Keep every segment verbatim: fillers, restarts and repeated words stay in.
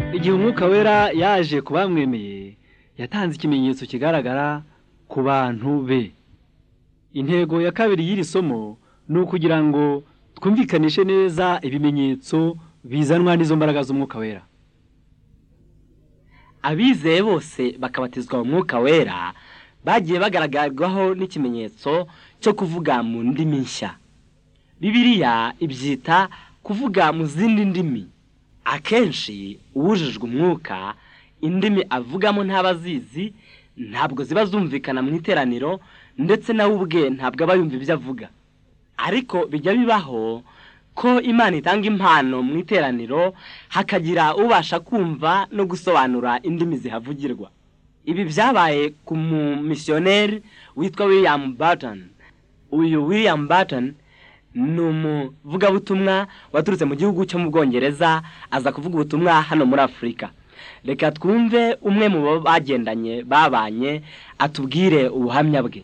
Igihe umwuka wera yaje kubamwemeye yatanze ikimenyetso kigaragara ku bantu be. Intego ya kabiri y'iri somo ni ukugira ngo twumvikanishe neza ibimenyetso bizanwa n'izo mbaraga z'umwuka wera. Abizeye bose bakabatizwa mu mwuka wera bagiye bagaragarwaho n'ikimenyetso cyo kuvuga mu ndimi nshya. Bibiliya ibyita kuvuga mu zindi ndimi. Akenshi uwujijwe umwuka indimi avugamo ntabazizi, ntabwo ziba zumvikana mu iteraniro, ndetse nawe ubwe ntabwo aba yumva ibyo avuga. Ariko bijya bibaho ko Imana itanga impano mu iteraniro hakagira ubasha kumva no gusobanura indimi zihavugirwa. Ibi byabaye ku missionnaire witwa William Barton. Uyu William Barton ni umuvugabutumwa waturutse mu gihugu cyo mu Bwongereza aza kuvuga ubutumwa hano muri Afurika. Reka twumve umwe mu bagendanye babanye atubwire ubuhamya bwe.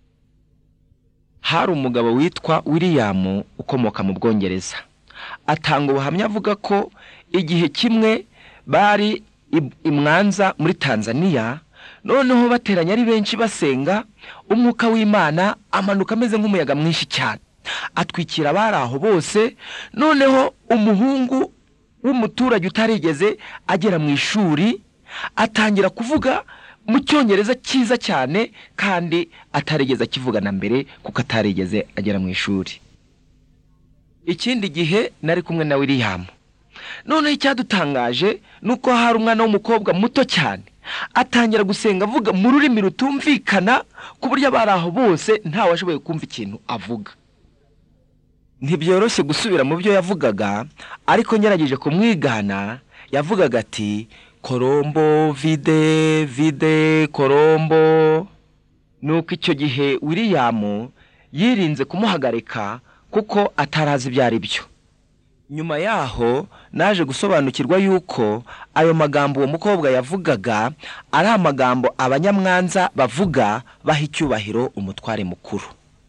Hari umugabo witwa William ukomoka mu Bwongereza. Atanga ubuhamya avuga ko igihe kimwe bari imwanza muri Tanzania, noneho bateranya ari benshi basenga, umwuka w'Imana amanuka ameze nk'umuyaga mwinshi cyane, atwikira abari aho bose. Noneho umuhungu w'umuturage utarigeze agera mu ishuri atangira kuvuga mu Cyongereza cyiza cyane, kandi atarigeze akivugana mbere kuko atarigeze agera mu ishuri. Ikindi gihe nari kumwe na William, noneho icyadutangaje nuko hari umwana w'umukobwa muto cyane atangira gusenga avuga mu rurimi rutumvikana ku buryo abari aho bose nta washoboye kumva ikintu avuga. Ntibyoroshye gusubira mu byo yavugaga, ariko nyarageje kumwigana. Yavugaga ati korombo vide vide korombo. Nuko icyo gihe William yirinze kumuhagarika kuko atarazi ibyo ari byo. Nyuma yaho naje gusobanukirwa yuko ayo magambo uwo mukobwa yavugaga ari amagambo abanyamwanza bavuga baha icyubahiro umutware mukuru.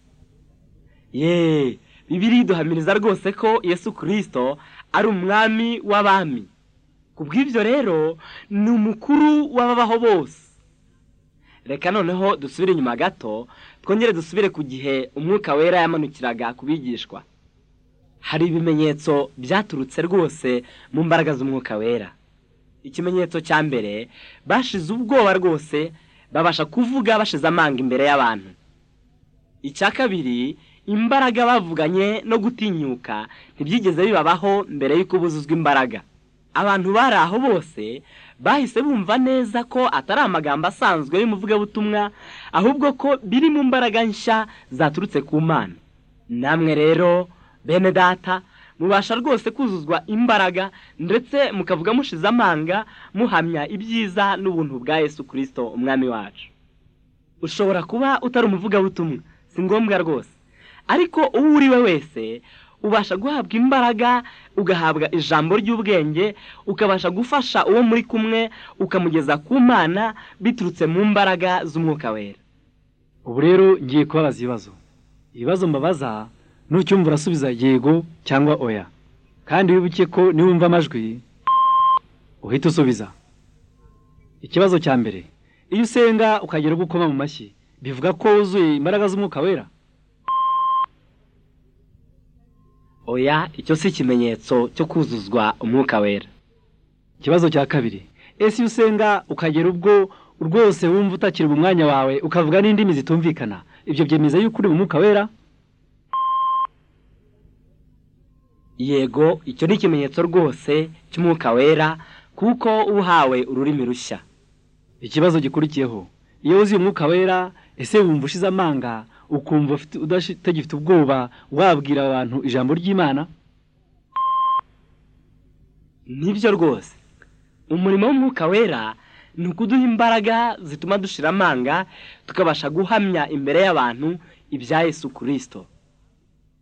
Ye, Bibiliya iduhamiriza rwose ko Yesu Kristo ari umwami w'abami. Kubw'ibyo rero ni umukuru w'ababaho bose. Reka noneho dusubire inyuma gato, twongere dusubire ku gihe umwuka wera yamanukiraga kubigishwa. Hari ibimenyetso byaturutse rwose mu mbaraga z'umwuka wera. Ikimenyetso cya mbere, bashize ubwoba rwose, babasha kuvuga bashize amanga imbere y'abantu. Icya kabiri, imbaraga bavuganye no gutinyuka ntibyigeze bibabaho mbere y'uko buzuzwa imbaraga. Abantu bari aho bose bahise bumva neza ko atari amagambo asanzwe y'umuvugabutumwa, ahubwo ko biri mu mbaraga nshya zaturutse ku Mana. Namwe rero bene data mubasha rwose kuzuzwa imbaraga, ndetse mukavuga mushize amanga muhamya ibyiza n'ubuntu bwa Yesu Kristo umwami wacu. Ushobora kuba utari umuvugabutumwa, si ngombwa rwose, ariko uwo uri we wese ubasha guhabwa imbaraga, ugahabwa ijambo ry'ubwenge, ukabasha gufasha uwo muri kumwe ukamugeza ku Mana biturutse mu mbaraga z'umwuka wera. Ubu rero ngiye kubabaza ibibazo. Ibibazo mbabaza nucyumva urasubiza yego cyangwa oya, kandi wibuke ko niwumva amajwi uhita usubiza. Ikibazo cya mbere, iyo usenga ukagera gukoma mu mashyi bivuga ko wuzuye imbaraga z'umwuka wera? Oya, icyo si ikimenyetso cyo kuzuzwa umwuka wera. Ikibazo cya kabiri, ese iyo usenga ukagera ubwo rwose wumva utakiri mu mwanya wawe ukavuga n'indimi zitumvikana, ibyo byemeza yuko uri mu mwuka wera? Yego, icyo ni ikimenyetso rwose cy'umwuka wera, kuko uhawe ururimi rushya. Ikibazo gikurikiyeho, iyo uzi umwuka wera ese wumva ushize amanga ukumva udafite ubwoba wabwira abantu ijambo ry'Imana? Nibyo rwose. Umurimo w'umwuka wera ni ukuduha imbaraga zituma dushira amanga tukabasha guhamya imbere y'abantu ibya Yesu Kristo.